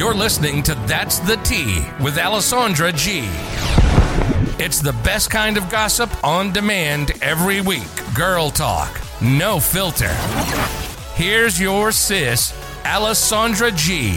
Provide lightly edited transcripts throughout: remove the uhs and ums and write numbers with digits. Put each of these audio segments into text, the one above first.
You're listening to That's the Tea with Alessandra G. It's the best kind of gossip on demand every week. Girl talk, no filter. Here's your sis, Alessandra G.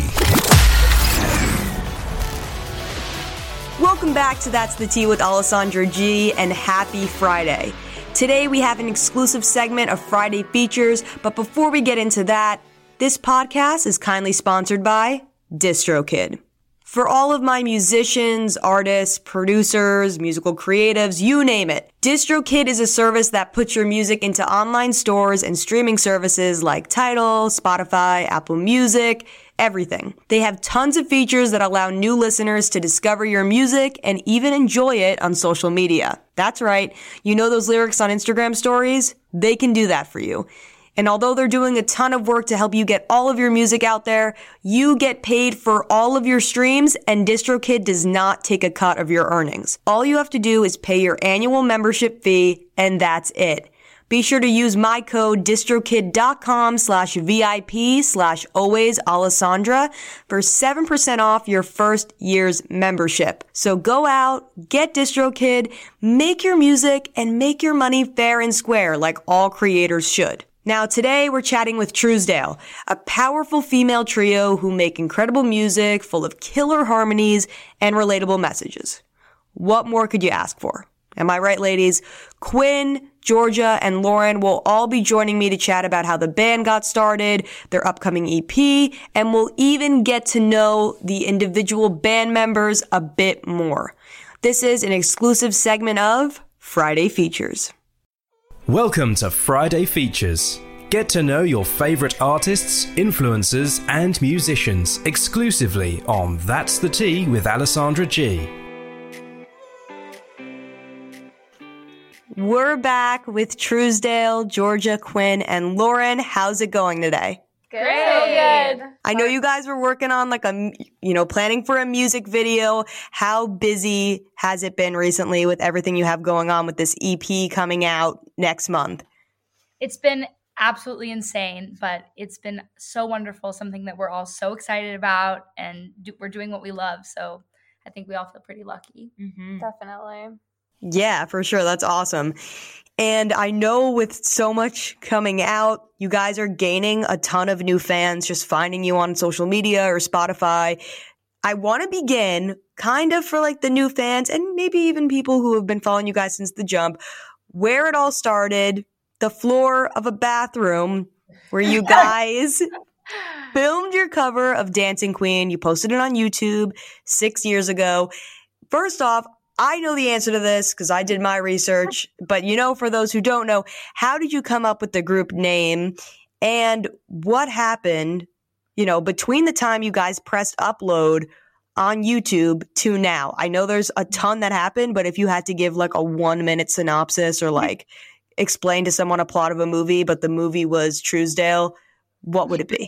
Welcome back to That's the Tea with Alessandra G, and happy Friday. Today we have an exclusive segment of Friday Features, but before we get into that, this podcast is kindly sponsored by DistroKid. For all of my musicians, artists, producers, musical creatives, you name it, DistroKid is a service that puts your music into online stores and streaming services like Tidal, Spotify, Apple Music, everything. They have tons of features that allow new listeners to discover your music and even enjoy it on social media. That's right. You know those lyrics on Instagram stories? They can do that for you. And although they're doing a ton of work to help you get all of your music out there, you get paid for all of your streams, and DistroKid does not take a cut of your earnings. All you have to do is pay your annual membership fee, and that's it. Be sure to use my code distrokid.com/VIP/alwaysalessandra for 7% off your first year's membership. So go out, get DistroKid, make your music, and make your money fair and square like all creators should. Now today we're chatting with Truesdale, a powerful female trio who make incredible music full of killer harmonies and relatable messages. What more could you ask for? Am I right, ladies? Quinn, Georgia, and Lauren will all be joining me to chat about how the band got started, their upcoming EP, and we'll even get to know the individual band members a bit more. This is an exclusive segment of Friday Features. Welcome to Friday Features. Get to know your favorite artists, influencers, and musicians exclusively on That's the Tea with Alessandra G. We're back with Truesdale, Georgia, Quinn, and Lauren. How's it going today? Good. Good. I know you guys were working on planning for a music video. How busy has it been recently with everything you have going on with this EP coming out next month? It's been absolutely insane, but it's been so wonderful, something that we're all so excited about, and we're doing what we love. So I think we all feel pretty lucky. Mm-hmm. Definitely. Yeah, for sure. That's awesome. And I know with so much coming out, you guys are gaining a ton of new fans just finding you on social media or Spotify. I want to begin kind of for the new fans and maybe even people who have been following you guys since the jump, where it all started, the floor of a bathroom where you guys filmed your cover of Dancing Queen. You posted it on YouTube 6 years ago. First off, I know the answer to this because I did my research, but for those who don't know, how did you come up with the group name and what happened, between the time you guys pressed upload on YouTube to now? I know there's a ton that happened, but if you had to give a 1-minute synopsis or explain to someone a plot of a movie, but the movie was Truesdale, what would it be?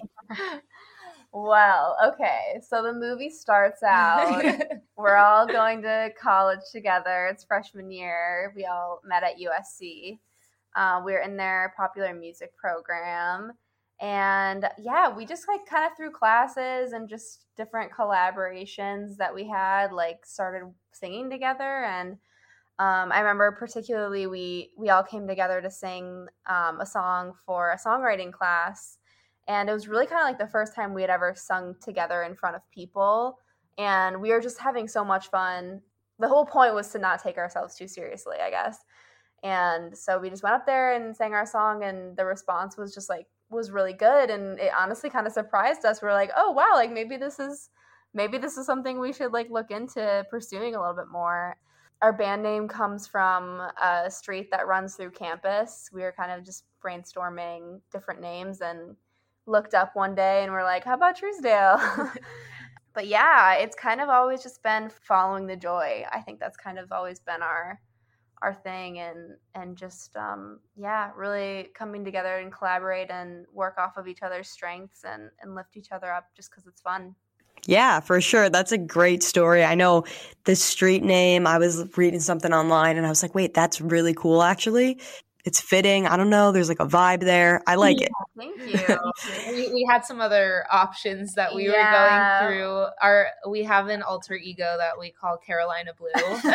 Well, okay. So the movie starts out, we're all going to college together. It's freshman year. We all met at USC. We're in their popular music program. And yeah, we just kind of through classes and just different collaborations that we had, started singing together. And I remember particularly we all came together to sing a song for a songwriting class. And it was really kind of the first time we had ever sung together in front of people. And we were just having so much fun. The whole point was to not take ourselves too seriously, I guess. And so we just went up there and sang our song, and the response was just was really good. And it honestly kind of surprised us. We were like, oh, wow, maybe this is something we should look into pursuing a little bit more. Our band name comes from a street that runs through campus. We were kind of just brainstorming different names and looked up one day and we're like, how about Truesdale? But yeah, it's kind of always just been following the joy. I think that's kind of always been our thing, and just really coming together and collaborate and work off of each other's strengths and lift each other up just because it's fun. Yeah, for sure. That's a great story. I know the street name, I was reading something online and I was like, wait, that's really cool actually. It's fitting. I don't know. There's like a vibe there. I like it. Thank you. We had some other options that we were going through. We have an alter ego that we call Carolina Blue.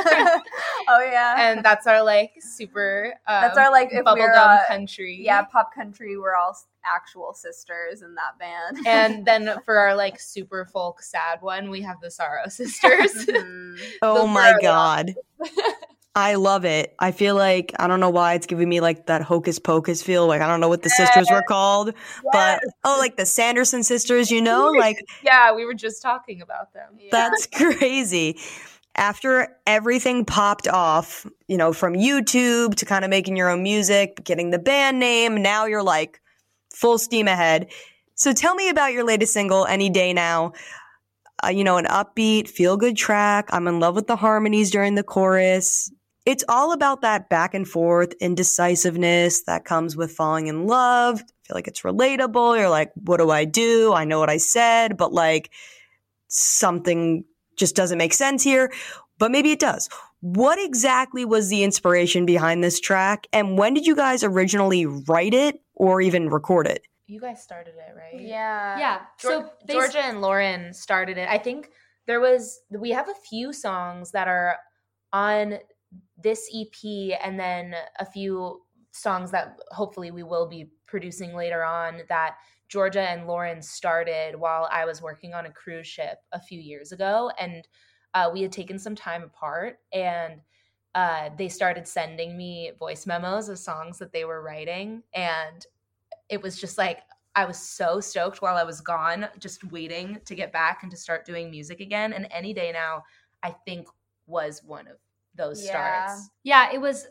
Oh yeah, and that's our like super. That's our like if bubblegum country. Yeah, pop country. We're all actual sisters in that band. And then for our like super folk sad one, we have the Sorrow Sisters. Oh my God. I love it. I feel like, I don't know why it's giving me like that Hocus Pocus feel. Like, I don't know what the sisters were called, but like the Sanderson sisters, you know, like. Yeah, we were just talking about them. Yeah. That's crazy. After everything popped off, you know, from YouTube to kind of making your own music, getting the band name, now you're like full steam ahead. So tell me about your latest single, Any Day Now. You know, an upbeat, feel-good track. I'm in love with the harmonies during the chorus. It's all about that back and forth indecisiveness that comes with falling in love. I feel like it's relatable. You're like, what do? I know what I said, but like something just doesn't make sense here. But maybe it does. What exactly was the inspiration behind this track? And when did you guys originally write it or even record it? You guys started it, right? Yeah. Yeah. So Georgia and Lauren started it. I think we have a few songs that are on this EP, and then a few songs that hopefully we will be producing later on that Georgia and Lauren started while I was working on a cruise ship a few years ago. And we had taken some time apart, and they started sending me voice memos of songs that they were writing. And it was just like, I was so stoked while I was gone, just waiting to get back and to start doing music again. And Any Day Now, I think, was one of those starts. Yeah, it was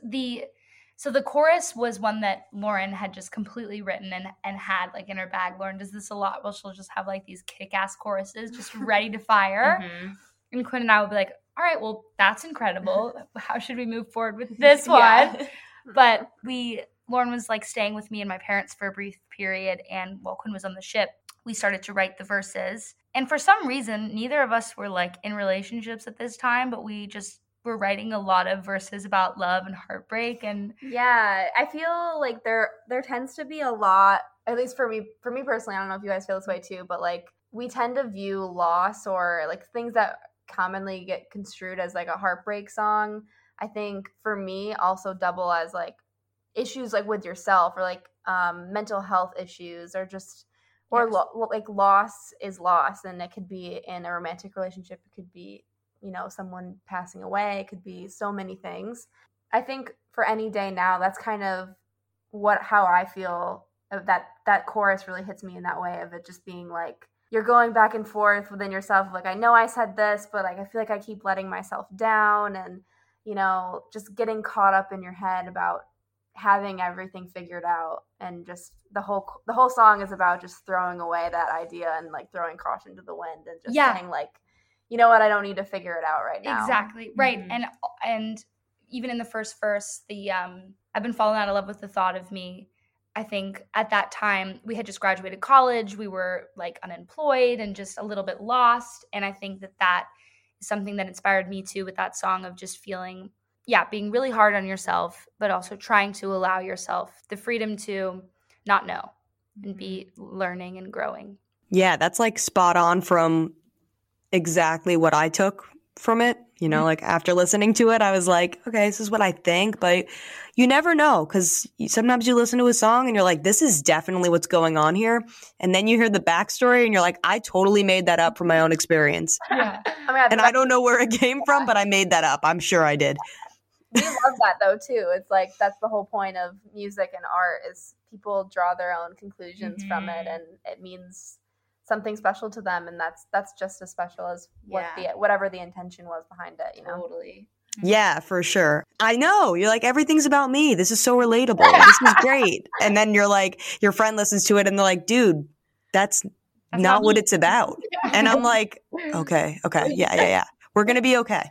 so the chorus was one that Lauren had just completely written and had like in her bag. Lauren does this a lot. Well, she'll just have like these kick-ass choruses just ready to fire. Mm-hmm. And Quinn and I would be like, all right, well, that's incredible. How should we move forward with this one? But Lauren was like staying with me and my parents for a brief period. And while Quinn was on the ship, we started to write the verses. And for some reason, neither of us were like in relationships at this time, but we just were writing a lot of verses about love and heartbreak. And yeah, I feel like there tends to be a lot, at least for me personally, I don't know if you guys feel this way too, but like we tend to view loss or like things that commonly get construed as like a heartbreak song, I think for me also double as like issues like with yourself or like mental health issues or just like loss is loss, and it could be in a romantic relationship, it could be, you know, someone passing away, it could be so many things. I think for Any Day Now, that's kind of how I feel. That chorus really hits me in that way of it just being like you're going back and forth within yourself, like I know I said this, but like I feel like I keep letting myself down, and you know, just getting caught up in your head about having everything figured out. And just the whole song is about just throwing away that idea and like throwing caution to the wind and just saying like, you know what, I don't need to figure it out right now. Exactly. Right. Mm-hmm. And even in the first verse, I've been falling out of love with the thought of me. I think at that time we had just graduated college. We were like unemployed and just a little bit lost. And I think that is something that inspired me too with that song of just feeling, being really hard on yourself, but also trying to allow yourself the freedom to not know and be learning and growing. Yeah, that's like spot on from exactly what I took from it. You know, like after listening to it, I was like, okay, this is what I think, but you never know, because sometimes you listen to a song and you're like, this is definitely what's going on here. And then you hear the backstory and you're like, I totally made that up from my own experience. Yeah. And I don't know where it came from, but I made that up. I'm sure I did. We love that though too. It's like that's the whole point of music and art is people draw their own conclusions from it, and it means something special to them, and that's just as special as whatever the intention was behind it, you know. Totally. Yeah, for sure. I know. You're like, everything's about me. This is so relatable. This is great. And then you're like, your friend listens to it and they're like, dude, that's not what it's about. And I'm like, okay. Yeah. We're going to be okay.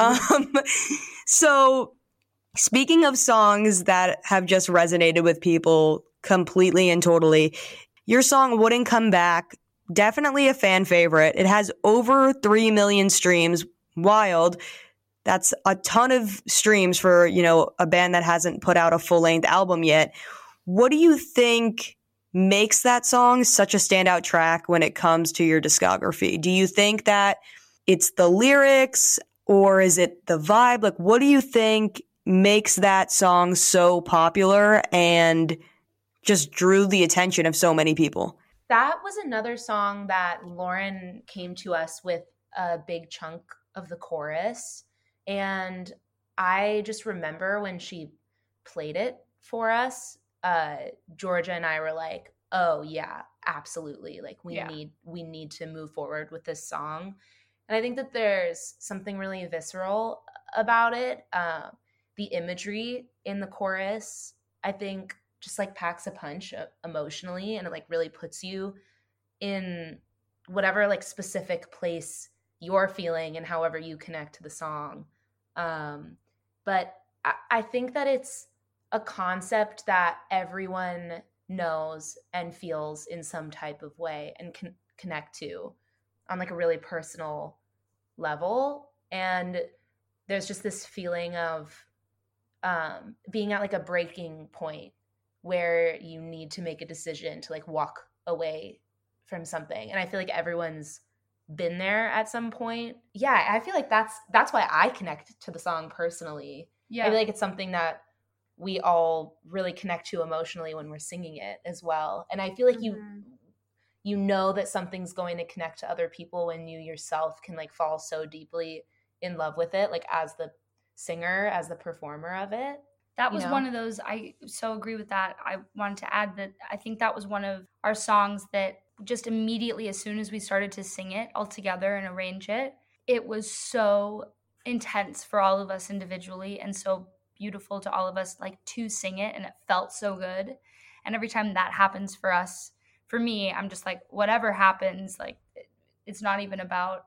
So speaking of songs that have just resonated with people completely and totally, your song Wouldn't Come Back, definitely a fan favorite. It has over 3 million streams. Wild. That's a ton of streams for, a band that hasn't put out a full-length album yet. What do you think makes that song such a standout track when it comes to your discography? Do you think that it's the lyrics or is it the vibe? Like, what do you think makes that song so popular and just drew the attention of so many people? That was another song that Lauren came to us with a big chunk of the chorus. And I just remember when she played it for us, Georgia and I were like, oh yeah, absolutely. Like we need to move forward with this song. And I think that there's something really visceral about it. The imagery in the chorus, I think just like packs a punch emotionally, and it like really puts you in whatever like specific place you're feeling and however you connect to the song. But I think that it's a concept that everyone knows and feels in some type of way and can connect to on like a really personal level. And there's just this feeling of being at like a breaking point where you need to make a decision to like walk away from something. And I feel like everyone's been there at some point. Yeah, I feel like that's why I connect to the song personally. Yeah, I feel like it's something that we all really connect to emotionally when we're singing it as well. And I feel like you know that something's going to connect to other people when you yourself can like fall so deeply in love with it, like as the singer, as the performer of it. That was one of those, I so agree with that. I wanted to add that I think that was one of our songs that just immediately, as soon as we started to sing it all together and arrange it, it was so intense for all of us individually and so beautiful to all of us, like to sing it, and it felt so good. And every time that happens for us, for me, I'm just like, whatever happens, like it's not even about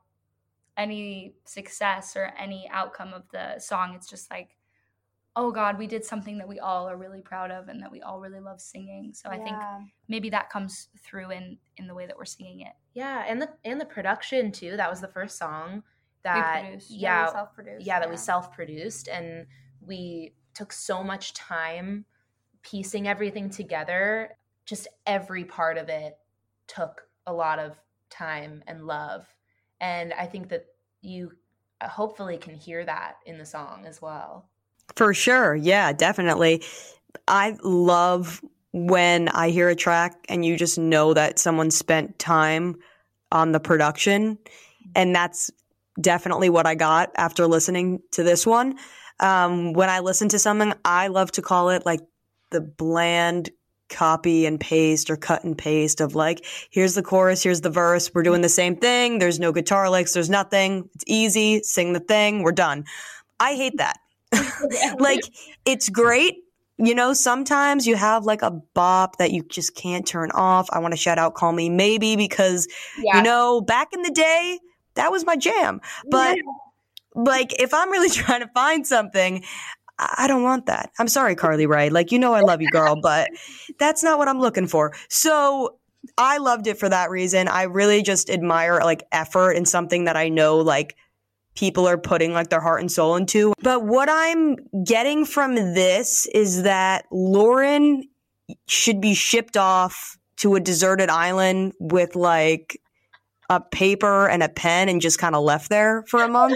any success or any outcome of the song. It's just like, oh God, we did something that we all are really proud of and that we all really love singing. So I think maybe that comes through in the way that we're singing it. Yeah, and the production too. That was the first song that we self-produced. That we self-produced, and we took so much time piecing everything together. Just every part of it took a lot of time and love. And I think that you hopefully can hear that in the song as well. For sure. Yeah, definitely. I love when I hear a track and you just know that someone spent time on the production. And that's definitely what I got after listening to this one. When I listen to something, I love to call it like the bland copy and paste or cut and paste of like, here's the chorus, here's the verse, we're doing the same thing. There's no guitar licks, there's nothing. It's easy, sing the thing, we're done. I hate that. Like, it's great. Sometimes you have like a bop that you just can't turn off. I want to shout out Call Me Maybe because, back in the day, that was my jam. But like, if I'm really trying to find something, I don't want that. I'm sorry, Carly Rae. Like, I love you, girl, but that's not what I'm looking for. So I loved it for that reason. I really just admire like effort in something that I know like people are putting like their heart and soul into. But what I'm getting from this is that Lauren should be shipped off to a deserted island with like a paper and a pen and just kind of left there for a month.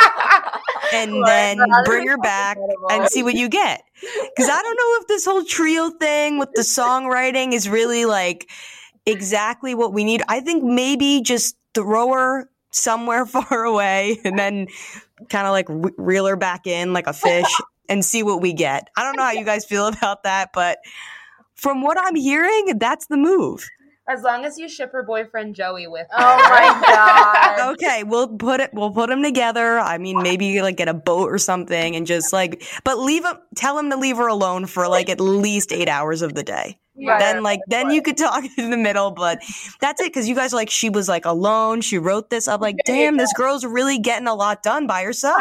And then bring her back and see what you get. Because I don't know if this whole trio thing with the songwriting is really like exactly what we need. I think maybe just throw her somewhere far away and then kind of like reel her back in like a fish and see what we get. I don't know how you guys feel about that, but from what I'm hearing, that's the move. As long as you ship her boyfriend Joey with her. Oh my God. Okay, we'll put them together. I mean, maybe like get a boat or something and just like, but tell him to leave her alone for like at least 8 hours of the day. Then you could talk in the middle, but that's it. Cause you guys she was alone. She wrote this. I'm like, damn, this girl's really getting a lot done by herself.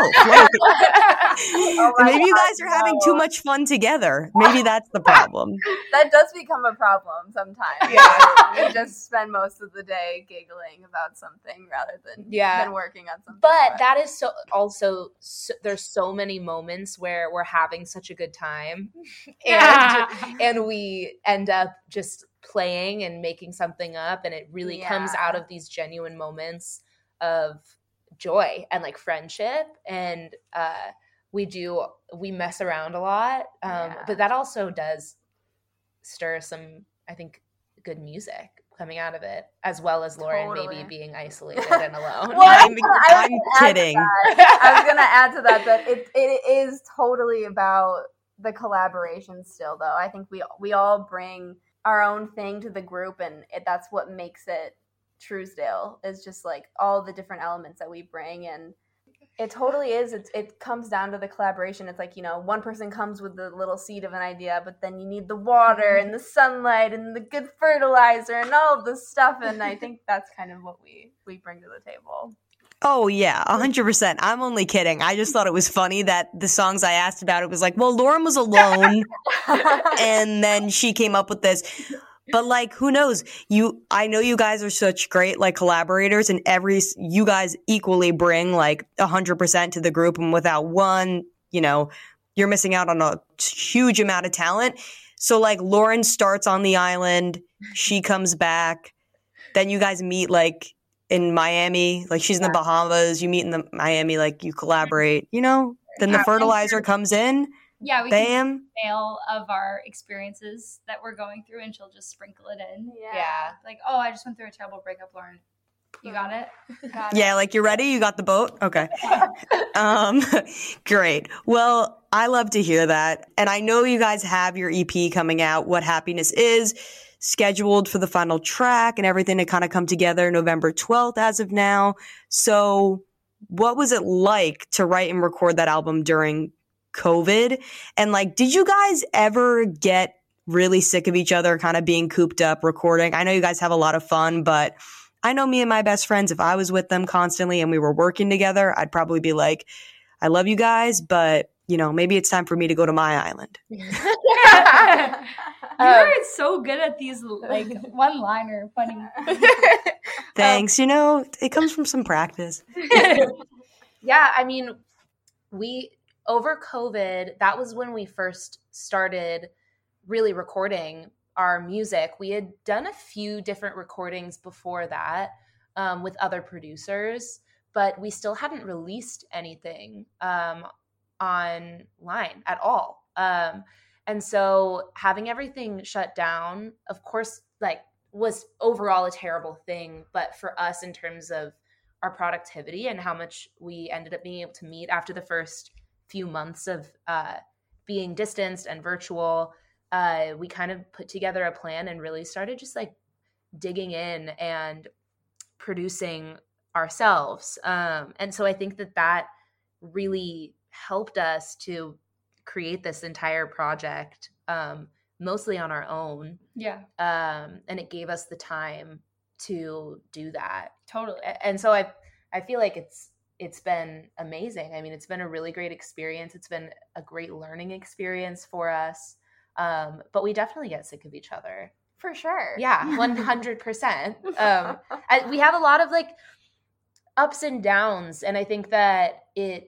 Maybe you guys are having too much fun together. Maybe that's the problem. That does become a problem sometimes. Yeah. We just spend most of the day giggling about something rather than working on something. But that is there's so many moments where we're having such a good time and we end up just playing and making something up, and it really comes out of these genuine moments of joy and friendship, and we mess around a lot, but that also does stir some, I think, good music coming out of it, as well as Lauren maybe being isolated and alone. I'm kidding. I was gonna add to that it is totally about the collaboration still, though. I think we all bring our own thing to the group, and that's what makes it Truesdale, is just all the different elements that we bring. And it totally is. It comes down to the collaboration. It's one person comes with the little seed of an idea, but then you need the water and the sunlight and the good fertilizer and all of this stuff. And I think that's kind of what we bring to the table. Oh, yeah, 100%. I'm only kidding. I just thought it was funny that the songs I asked about, it was Lauren was alone, and then she came up with this. But who knows? I know you guys are such great collaborators, and you guys equally bring 100% to the group, and without one, you're missing out on a huge amount of talent. So Lauren starts on the island, she comes back, then you guys meet in Miami, she's in the Bahamas, you meet in the Miami, you collaborate, then the fertilizer comes in. Yeah, we bam. can mail of our experiences that we're going through, and she'll just sprinkle it in. Yeah. Oh, I just went through a terrible breakup, Lauren. You got it? Yeah, you're ready? You got the boat? Okay. Great. Well, I love to hear that. And I know you guys have your EP coming out, What Happiness Is, scheduled for the final track and everything to kind of come together November 12th as of now. So what was it like to write and record that album during COVID? And did you guys ever get really sick of each other kind of being cooped up recording? I know you guys have a lot of fun, but I know me and my best friends, if I was with them constantly and we were working together, I'd probably be I love you guys, but maybe it's time for me to go to my island. You're so good at these one-liner funny. Thanks. It comes from some practice. Yeah, I mean, over COVID, that was when we first started really recording our music. We had done a few different recordings before that with other producers, but we still hadn't released anything online at all. And so having everything shut down, of course, was overall a terrible thing. But for us, in terms of our productivity and how much we ended up being able to meet after the first few months of being distanced and virtual, we kind of put together a plan and really started just digging in and producing ourselves. And so I think that really helped us to create this entire project, mostly on our own. Yeah. And it gave us the time to do that. Totally. And so I feel like it's been amazing. I mean, it's been a really great experience. It's been a great learning experience for us. But we definitely get sick of each other. For sure. Yeah, 100%. We have a lot of ups and downs, and I think that it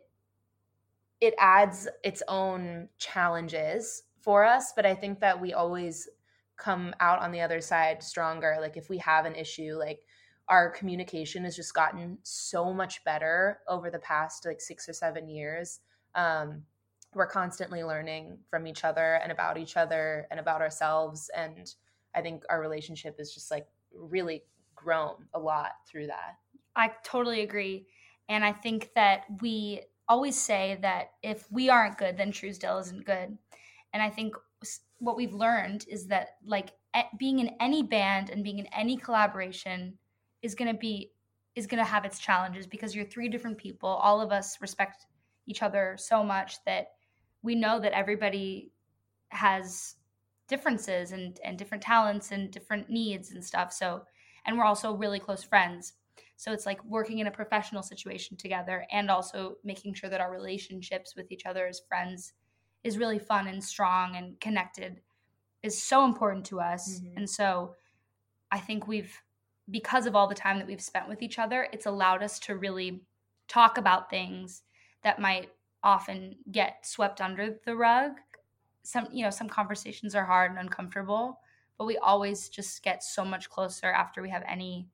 adds its own challenges for us, but I think that we always come out on the other side stronger. If we have an issue, our communication has just gotten so much better over the past 6 or 7 years. We're constantly learning from each other and about ourselves. And I think our relationship is just really grown a lot through that. I totally agree. And I think that we always say that if we aren't good, then Truesdale isn't good. And I think what we've learned is that being in any band and being in any collaboration is going to have its challenges, because you're 3 different people. All of us respect each other so much that we know that everybody has differences and different talents and different needs and stuff. So, and we're also really close friends. So it's like working in a professional situation together and also making sure that our relationships with each other as friends is really fun and strong and connected is so important to us. Mm-hmm. And so I think because of all the time that we've spent with each other, it's allowed us to really talk about things that might often get swept under the rug. Some conversations are hard and uncomfortable, but we always just get so much closer after we have any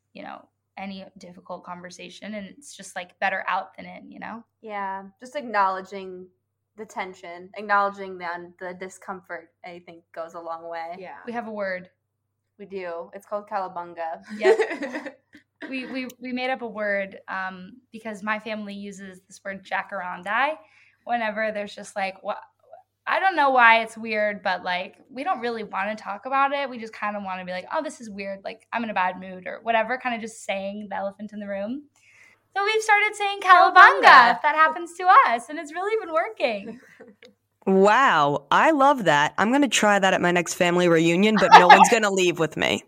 difficult conversation, and it's just like better out than in, Yeah, just acknowledging the tension, acknowledging the discomfort, I think goes a long way. Yeah. We have a word. We do. It's called Cowabunga. Yep. we made up a word because my family uses this word jacarandai whenever there's just like, what, I don't know why it's weird, but like we don't really want to talk about it. We just kind of want to be like, oh, this is weird. Like I'm in a bad mood or whatever, kind of just saying the elephant in the room. So we've started saying Cowabunga if that happens to us, and it's really been working. Wow, I love that. I'm going to try that at my next family reunion, but no one's going to leave with me.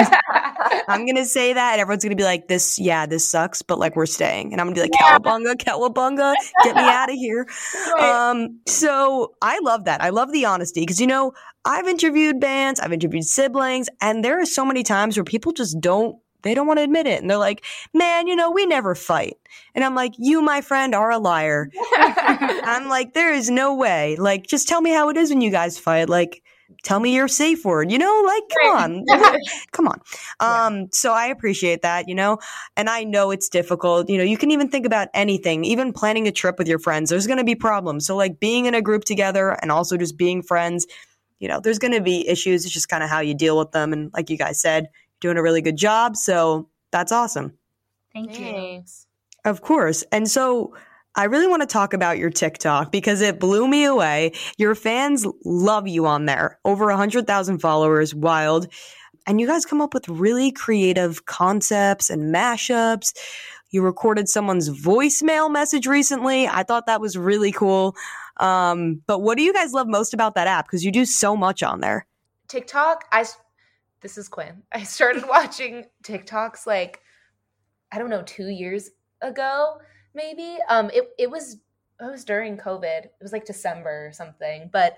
I'm going to say that, and everyone's going to be like, this sucks, but like we're staying. And I'm going to be like, Cowabunga, get me out of here. Right. So I love that. I love the honesty because, I've interviewed bands, I've interviewed siblings, and there are so many times where people just don't want to admit it. And they're like, man, we never fight. And I'm like, you, my friend, are a liar. I'm like, there is no way. Like, just tell me how it is when you guys fight. Like, tell me your safe word, like, come on. So I appreciate that, and I know it's difficult. You can even think about anything, even planning a trip with your friends. There's going to be problems. So like being in a group together and also just being friends, there's going to be issues. It's just kind of how you deal with them. And like you guys said, doing a really good job. So that's awesome. Thank you. Of course. And so I really want to talk about your TikTok because it blew me away. Your fans love you on there. Over 100,000 followers. Wild. And you guys come up with really creative concepts and mashups. You recorded someone's voicemail message recently. I thought that was really cool. But what do you guys love most about that app? Because you do so much on there. TikTok, this is Quinn. I started watching TikToks like, I don't know, 2 years ago, maybe. It was during COVID. It was like December or something. But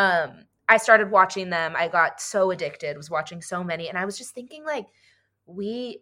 I started watching them. I got so addicted, was watching so many. And I was just thinking like, we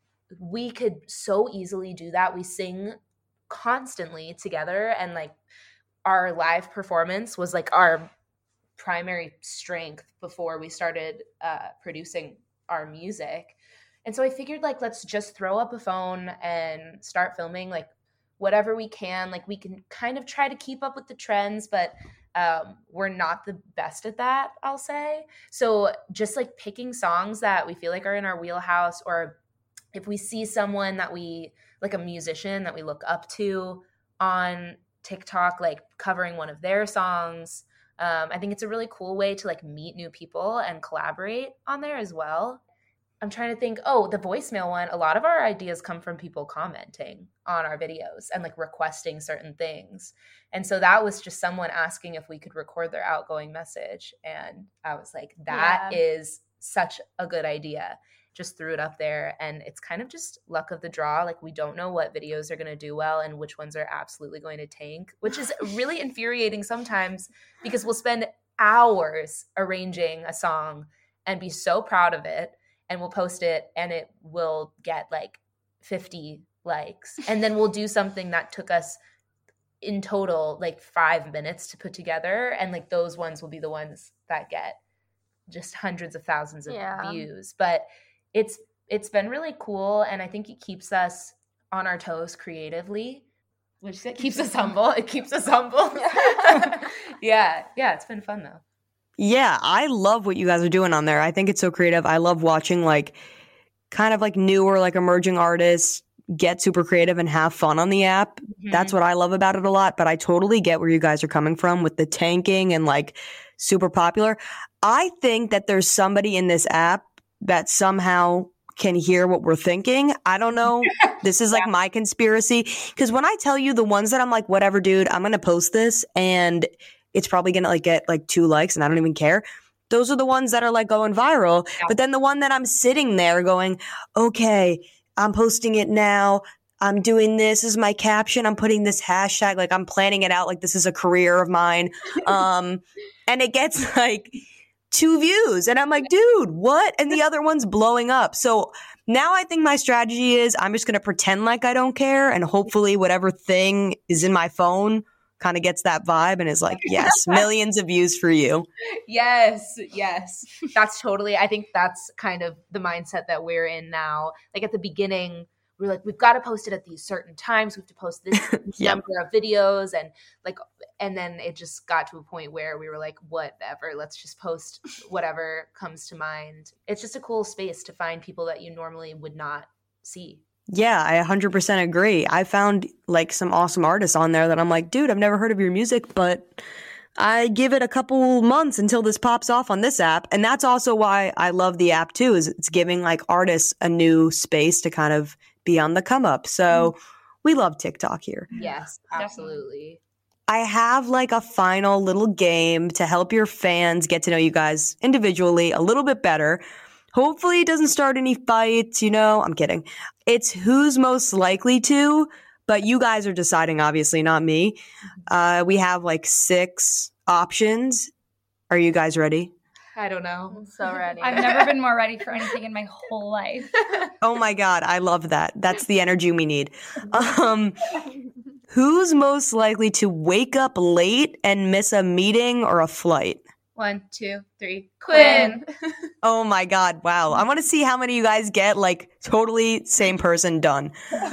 could so easily do that. We sing constantly together, and like our live performance was like our primary strength before we started producing our music. And so I figured like, let's just throw up a phone and start filming like whatever we can. Like we can kind of try to keep up with the trends, but we're not the best at that, I'll say. So just like picking songs that we feel like are in our wheelhouse, or if we see someone that we like, a musician that we look up to on TikTok, like covering one of their songs. I think it's a really cool way to like meet new people and collaborate on there as well. I'm trying to think, the voicemail one, a lot of our ideas come from people commenting on our videos and like requesting certain things. And so that was just someone asking if we could record their outgoing message. And I was like, that is such a good idea. Just threw it up there, and it's kind of just luck of the draw. Like we don't know what videos are going to do well and which ones are absolutely going to tank, which is really infuriating sometimes because we'll spend hours arranging a song and be so proud of it, and we'll post it and it will get like 50 likes. And then we'll do something that took us in total like 5 minutes to put together, and like those ones will be the ones that get just hundreds of thousands of views. But it's been really cool, and I think it keeps us on our toes creatively, which keeps us humble. It keeps us humble. Yeah, it's been fun though. Yeah, I love what you guys are doing on there. I think it's so creative. I love watching like kind of like newer, like emerging artists get super creative and have fun on the app. Mm-hmm. That's what I love about it a lot. But I totally get where you guys are coming from with the tanking and like super popular. I think that there's somebody in this app that somehow can hear what we're thinking. I don't know. This is like my conspiracy. Because when I tell you the ones that I'm like, whatever, dude, I'm going to post this and it's probably going to like get like 2 likes and I don't even care. those are the ones that are like going viral. Yeah. But then the one that I'm sitting there going, okay, I'm posting it now. I'm doing this is my caption. I'm putting this hashtag, like I'm planning it out like this is a career of mine. And it gets like 2 views. And I'm like, dude, what? And the other one's blowing up. So now I think my strategy is I'm just going to pretend like I don't care. And hopefully whatever thing is in my phone kind of gets that vibe and is like, yes, millions of views for you. Yes. That's totally, I think that's kind of the mindset that we're in now. Like at the beginning, we're like, we've got to post it at these certain times. We have to post this Yep. number of videos. And then it just got to a point where we were like, whatever, let's just post whatever comes to mind. It's just a cool space to find people that you normally would not see. Yeah, I 100% agree. I found like some awesome artists on there that I'm like, dude, I've never heard of your music, but I give it a couple months until this pops off on this app. And that's also why I love the app too, is it's giving like artists a new space to kind of be on the come up. So we love TikTok here. Yes, absolutely. I have like a final little game to help your fans get to know you guys individually a little bit better. Hopefully it doesn't start any fights, I'm kidding. It's who's most likely to, but you guys are deciding, obviously, not me. We have like 6 options. Are you guys ready? I don't know. I'm so ready. I've never been more ready for anything in my whole life. Oh my God, I love that. That's the energy we need. Who's most likely to wake up late and miss a meeting or a flight? 1, 2, 3. Quinn. Oh my God, wow. I want to see how many of you guys get like totally same person done.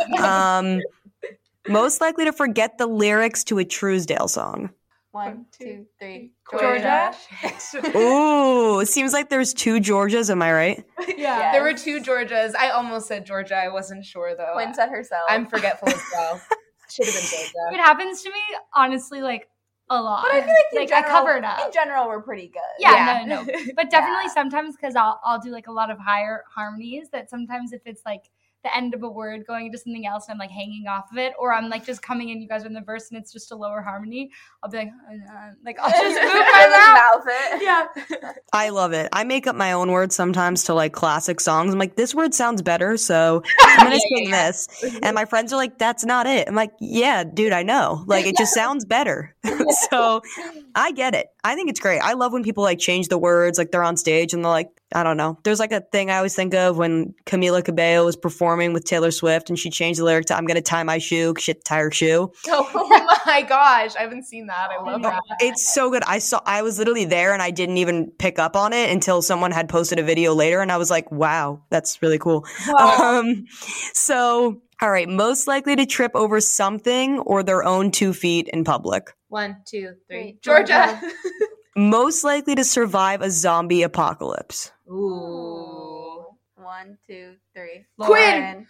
Most likely to forget the lyrics to a Truesdale song. 1, 2, 3. Georgia? Ooh, it seems like there's 2 Georgias, am I right? Yeah, Yes. there were 2 Georgias. I almost said Georgia. I wasn't sure though. Quinn said herself. I'm forgetful as well. Should have been Georgia. It happens to me, honestly, like a lot. But I feel like in general, I cover it up. In general, we're pretty good. Yeah, no. But definitely Yeah. sometimes because I'll do like a lot of higher harmonies that sometimes if it's like the end of a word going into something else and I'm like hanging off of it, or I'm like just coming in, you guys are in the verse and it's just a lower harmony, I'll be like I'll just move my mouth. Mouth it. Yeah. I love it. I make up my own words sometimes to like classic songs. I'm like, this word sounds better, so I'm going to sing this. And my friends are like, that's not it. I'm like, yeah, dude, I know. Like, it just sounds better. So I get it. I think it's great. I love when people like change the words, like they're on stage and they're like, I don't know. There's like a thing I always think of when Camila Cabello was performing with Taylor Swift and she changed the lyric to I'm going to tie my shoe, shit, tie her shoe. Oh my gosh. I haven't seen that. I love that. It's so good. I was literally there and I didn't even pick up on it until someone had posted a video later and I was like, wow, that's really cool. Wow. So, all right, most likely to trip over something or their own 2 feet in public. 1, 2, 3. Wait, Georgia. Most likely to survive a zombie apocalypse. Ooh. 1, 2, 3. Quinn.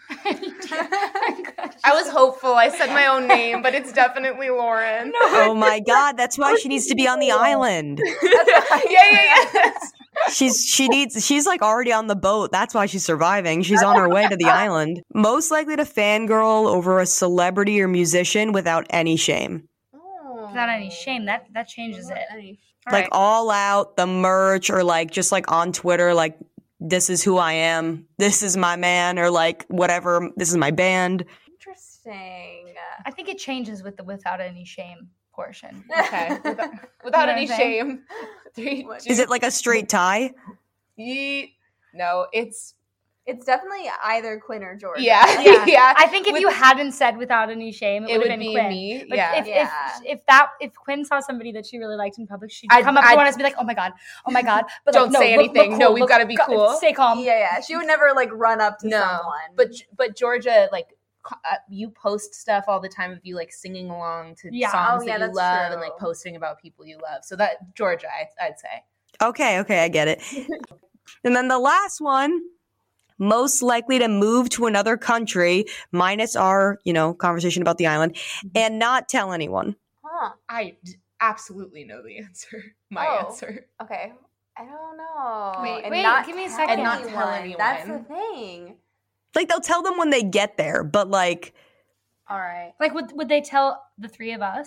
I was hopeful. I said my own name, but it's definitely Lauren. Oh my God, that's why she needs to be on the island. Yeah. She's like already on the boat. That's why she's surviving. She's on her way to the island. Most likely to fangirl over a celebrity or musician without any shame. Without any shame, that changes it. Like all out, the merch, or like just like on Twitter, like this is who I am, this is my man, or like whatever, this is my band. Interesting. I think it changes with the without any shame portion. Okay. Without any saying? shame. 3, 2. Is it like a straight tie? No, it's definitely either Quinn or Georgia. yeah. I think if you hadn't said without any shame, it would have been be Quinn. me. But Yeah. if Quinn saw somebody that she really liked in public, she'd I'd- come up I'd- to us and be like, "Oh my god." But Don't like, no, say look anything. cool, No, we've gotta be cool. Stay calm. Yeah. She would never like run up to No, someone. but Georgia, like you post stuff all the time of you like singing along to Yeah. songs Oh, yeah, that you that's love true. and like posting about people you love. So that Georgia, I'd say. Okay, I get it. And then the last one, most likely to move to another country, minus our, conversation about the island, and not tell anyone. Huh. I absolutely know the answer. My Oh. answer. Okay. I don't know. Wait, And wait, not give me a tell second. And not tell anyone. That's the thing. Like they'll tell them when they get there, but like, All right. Like, would they tell the 3 of us?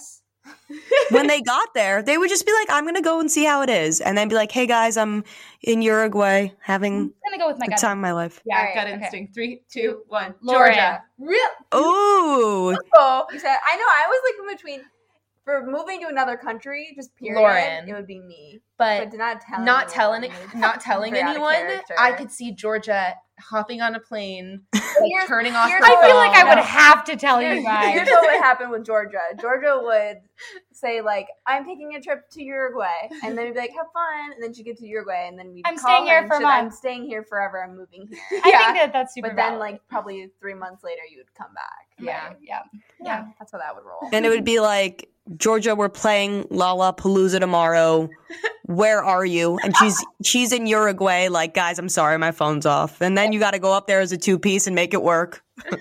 when they got there, they would just be like, I'm going to go and see how it is. And then be like, hey, guys, I'm in Uruguay having I'm gonna go with my the gut. time of my life. Yeah, Alright, gut okay. instinct. 3, 2, 1. Lauren. Georgia. Real. Ooh. Oh, you said, I know, I was like in between. For moving to another country, just period, Lauren. it would be me. But to not tell not anyone, telling very out of anyone, character. I could see Georgia hopping on a plane, Here's- turning off her here's phone. I feel like I would No. have to tell you Here's guys. what would happen with Georgia. Georgia would say like, "I'm taking a trip to Uruguay," and then we'd be like, "Have fun," and then she'd get to Uruguay, and then we'd I'm call staying her here and for a she'd, I'm month. staying here forever. I'm moving here. I think that's super But then, valid. like probably 3 months later, you would come back. Yeah. Yeah. That's how that would roll. And it would be like, Georgia, we're playing Lollapalooza tomorrow. Where are you? And she's in Uruguay. Like, guys, I'm sorry, my phone's off. And then you got to go up there as a 2-piece and make it work.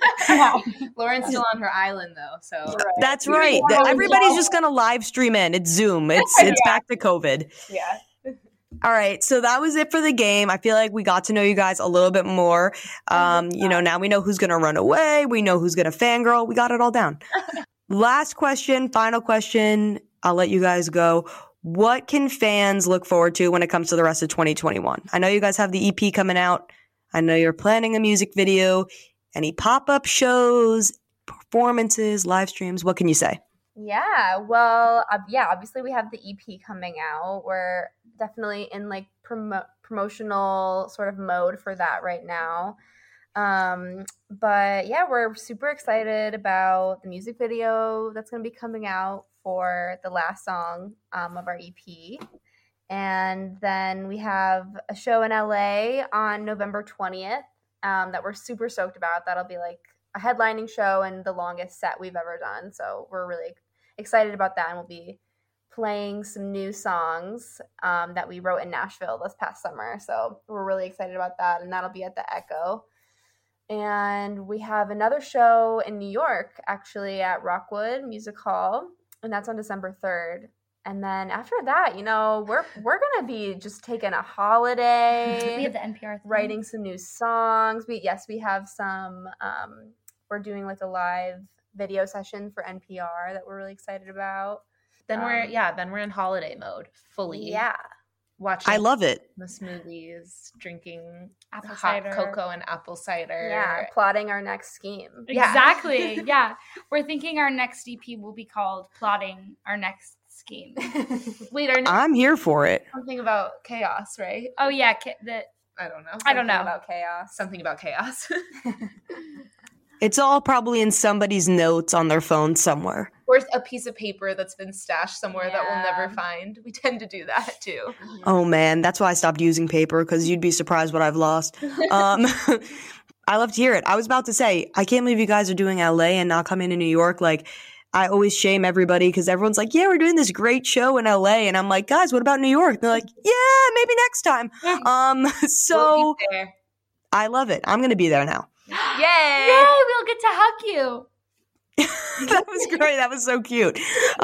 Lauren's still on her island though, so That's right. Everybody's just gonna live stream in. It's Zoom. It's back to COVID. Yeah. All right, so that was it for the game. I feel like we got to know you guys a little bit more. Now we know who's gonna run away. We know who's gonna fangirl. We got it all down. Last question, final question. I'll let you guys go. What can fans look forward to when it comes to the rest of 2021? I know you guys have the EP coming out. I know you're planning a music video. Any pop-up shows, performances, live streams? What can you say? Yeah, well, obviously we have the EP coming out. We're definitely in like promotional sort of mode for that right now. But yeah, we're super excited about the music video that's going to be coming out for the last song of our EP. And then we have a show in LA on November 20th that we're super stoked about. That'll be like a headlining show and the longest set we've ever done. So we're really excited about that. And we'll be playing some new songs that we wrote in Nashville this past summer. So we're really excited about that. And that'll be at the Echo. And we have another show in New York, actually at Rockwood Music Hall. And that's on December 3rd. And then after that, we're gonna be just taking a holiday. We have the NPR thing. Writing some new songs. We have some. We're doing like a live video session for NPR that we're really excited about. then we're in holiday mode fully. Yeah, Watching I love it. the smoothies, drinking Apple hot cider. cocoa and apple cider. yeah. Plotting our next scheme. Yeah. Exactly. Yeah. We're thinking our next EP will be called Plotting Our Next Scheme. Wait, our next I'm here for it. something about chaos, right? Oh, yeah. I don't know. I don't know. About chaos. Something about chaos. It's all probably in somebody's notes on their phone somewhere. Or a piece of paper that's been stashed somewhere that we'll Yeah. never find. We tend to do that too. Oh man, that's why I stopped using paper, because you'd be surprised what I've lost. I love to hear it. I was about to say, I can't believe you guys are doing LA and not coming to New York. Like, I always shame everybody because everyone's like, yeah, we're doing this great show in LA. And I'm like, guys, what about New York? And they're like, yeah, maybe next time. So We'll be there. I love it. I'm going to be there now. Yay! Yay, we'll get to hug you. That was great. That was so cute.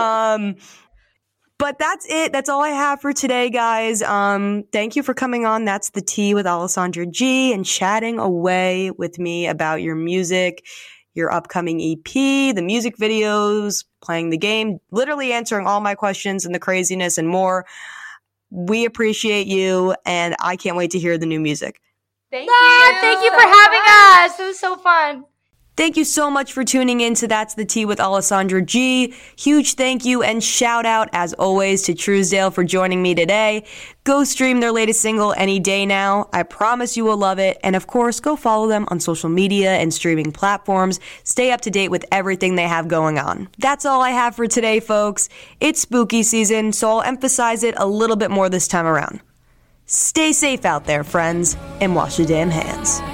But that's it. That's all I have for today, guys. Thank you for coming on. That's the Tea with Alessandra G and chatting away with me about your music, your upcoming EP, the music videos, playing the game, literally answering all my questions and the craziness and more. We appreciate you, and I can't wait to hear the new music. Thank Thank you for having us. It was so fun. Thank you so much for tuning in to That's the Tea with Alessandra G. Huge thank you and shout out, as always, to Truesdale for joining me today. Go stream their latest single any day now. I promise you will love it. And of course, go follow them on social media and streaming platforms. Stay up to date with everything they have going on. That's all I have for today, folks. It's spooky season, so I'll emphasize it a little bit more this time around. Stay safe out there, friends, and wash your damn hands.